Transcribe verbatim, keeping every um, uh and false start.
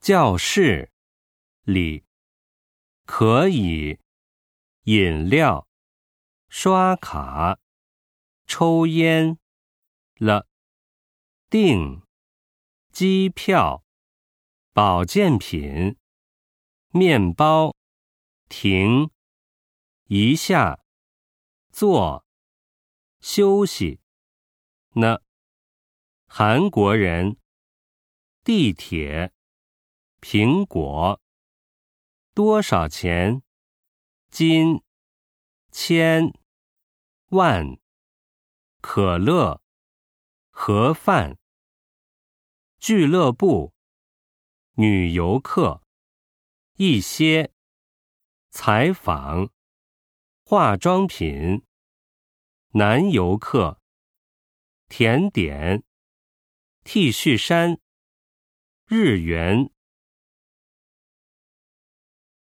教室里可以饮料刷卡抽烟了订机票保健品面包停一下坐休息呢韩国人地铁苹果多少钱斤千万可乐盒饭俱乐部女游客一些采访化妆品男游客甜点 T 恤衫日元